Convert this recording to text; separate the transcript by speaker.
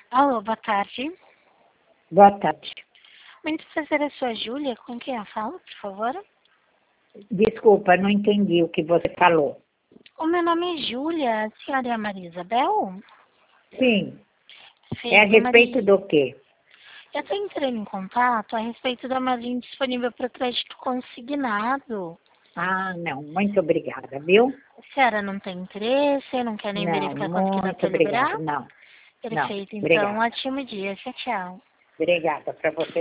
Speaker 1: Alô, boa tarde.
Speaker 2: Boa tarde.
Speaker 1: Muito prazer, eu sou a Júlia. Com quem eu falo, por favor?
Speaker 2: Desculpa, não entendi o que você falou.
Speaker 1: O meu nome é Júlia. A senhora é a Maria Isabel?
Speaker 2: Sim, é a
Speaker 1: Perfeito,
Speaker 2: respeito
Speaker 1: Maria.
Speaker 2: do quê?
Speaker 1: Eu estou entrando em contato a respeito da margem disponível para crédito consignado.
Speaker 2: Ah, não, muito obrigada, viu?
Speaker 1: A senhora não tem interesse, não quer nem
Speaker 2: Não,
Speaker 1: verificar quanto que dá
Speaker 2: muito
Speaker 1: para liberar?
Speaker 2: obrigada, não,
Speaker 1: Perfeito, então, um
Speaker 2: obrigada.
Speaker 1: ótimo dia. Tchau, tchau.
Speaker 2: Obrigada para você.